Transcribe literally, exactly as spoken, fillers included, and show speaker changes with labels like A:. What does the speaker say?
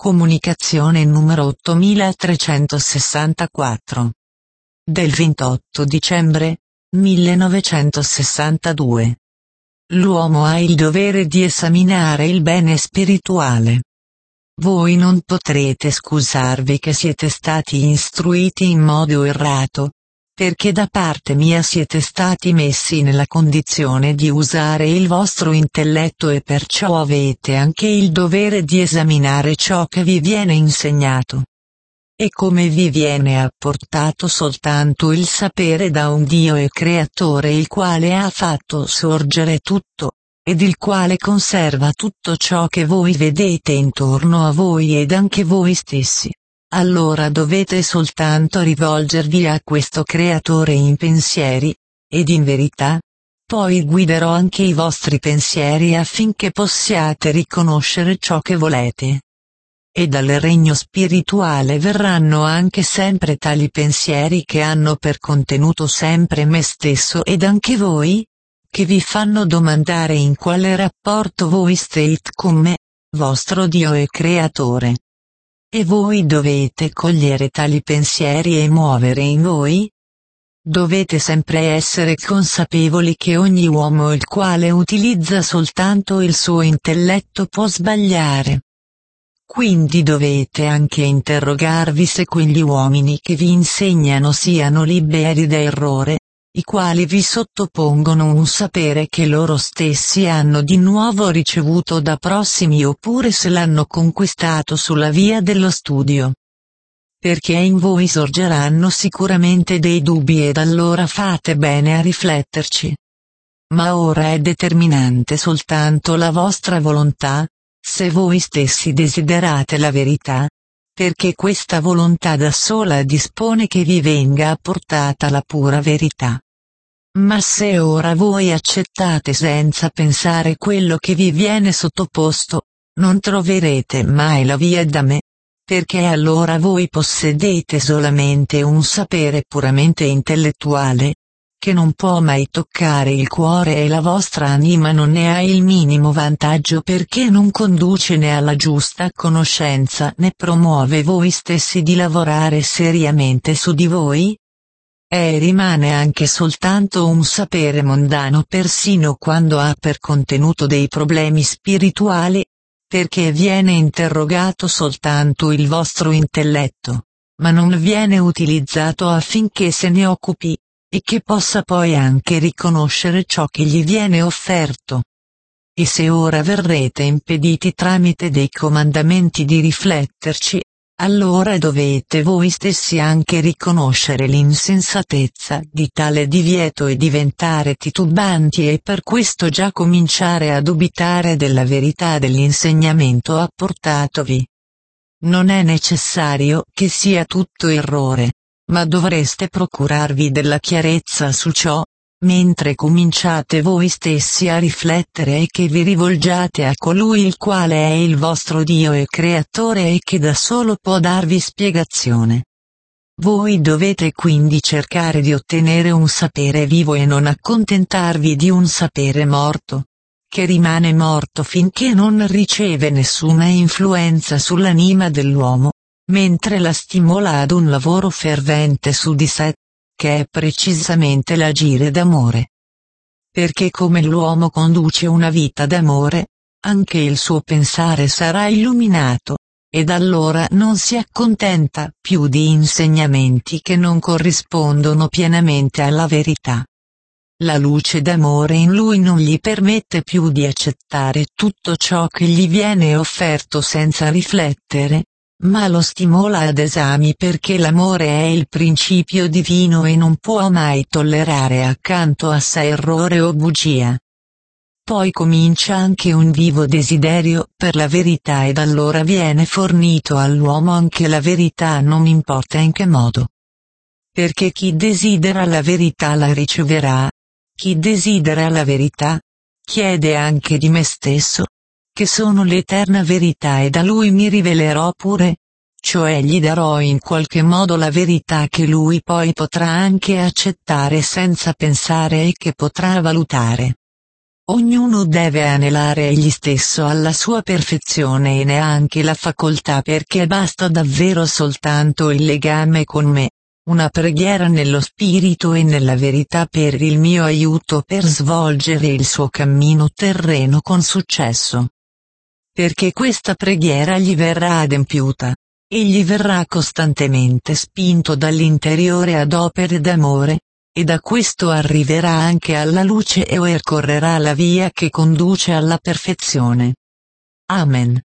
A: Comunicazione numero ottomilatrecentosessantaquattro. Del ventotto dicembre millenovecentosessantadue. L'uomo ha il dovere di esaminare il bene spirituale. Voi non potrete scusarvi che siete stati istruiti in modo errato, perché da parte mia siete stati messi nella condizione di usare il vostro intelletto e perciò avete anche il dovere di esaminare ciò che vi viene insegnato. E come vi viene apportato soltanto il sapere da un Dio e Creatore il quale ha fatto sorgere tutto, ed il quale conserva tutto ciò che voi vedete intorno a voi ed anche voi stessi. Allora dovete soltanto rivolgervi a questo Creatore in pensieri, ed in verità, poi guiderò anche i vostri pensieri affinché possiate riconoscere ciò che volete. E dal regno spirituale verranno anche sempre tali pensieri che hanno per contenuto sempre me stesso ed anche voi, che vi fanno domandare in quale rapporto voi state con me, vostro Dio e Creatore. E voi dovete cogliere tali pensieri e muovere in voi? Dovete sempre essere consapevoli che ogni uomo il quale utilizza soltanto il suo intelletto può sbagliare. Quindi dovete anche interrogarvi se quegli uomini che vi insegnano siano liberi da errore, i quali vi sottopongono un sapere che loro stessi hanno di nuovo ricevuto da prossimi oppure se l'hanno conquistato sulla via dello studio. Perché in voi sorgeranno sicuramente dei dubbi ed allora fate bene a rifletterci. Ma ora è determinante soltanto la vostra volontà, se voi stessi desiderate la verità, perché questa volontà da sola dispone che vi venga apportata la pura verità. Ma se ora voi accettate senza pensare quello che vi viene sottoposto, non troverete mai la via da me, perché allora voi possedete solamente un sapere puramente intellettuale, che non può mai toccare il cuore e la vostra anima non ne ha il minimo vantaggio perché non conduce né alla giusta conoscenza né promuove voi stessi di lavorare seriamente su di voi? E rimane anche soltanto un sapere mondano persino quando ha per contenuto dei problemi spirituali, perché viene interrogato soltanto il vostro intelletto, ma non viene utilizzato affinché se ne occupi, e che possa poi anche riconoscere ciò che gli viene offerto. E se ora verrete impediti tramite dei comandamenti di rifletterci, allora dovete voi stessi anche riconoscere l'insensatezza di tale divieto e diventare titubanti e per questo già cominciare a dubitare della verità dell'insegnamento apportatovi. Non è necessario che sia tutto errore, ma dovreste procurarvi della chiarezza su ciò, mentre cominciate voi stessi a riflettere e che vi rivolgiate a colui il quale è il vostro Dio e Creatore e che da solo può darvi spiegazione. Voi dovete quindi cercare di ottenere un sapere vivo e non accontentarvi di un sapere morto, che rimane morto finché non riceve nessuna influenza sull'anima dell'uomo, mentre la stimola ad un lavoro fervente su di sé, che è precisamente l'agire d'amore. Perché come l'uomo conduce una vita d'amore, anche il suo pensare sarà illuminato, ed allora non si accontenta più di insegnamenti che non corrispondono pienamente alla verità. La luce d'amore in lui non gli permette più di accettare tutto ciò che gli viene offerto senza riflettere, ma lo stimola ad esami perché l'amore è il principio divino e non può mai tollerare accanto a sé errore o bugia. Poi comincia anche un vivo desiderio per la verità ed allora viene fornito all'uomo anche la verità non importa in che modo. Perché chi desidera la verità la riceverà, chi desidera la verità, chiede anche di me stesso, che sono l'eterna verità e da lui mi rivelerò pure, cioè gli darò in qualche modo la verità che lui poi potrà anche accettare senza pensare e che potrà valutare. Ognuno deve anelare egli stesso alla sua perfezione e ne ha anche la facoltà, perché basta davvero soltanto il legame con me, una preghiera nello spirito e nella verità per il mio aiuto per svolgere il suo cammino terreno con successo. Perché questa preghiera gli verrà adempiuta. Egli verrà costantemente spinto dall'interiore ad opere d'amore, e da questo arriverà anche alla luce e percorrerà la via che conduce alla perfezione. Amen.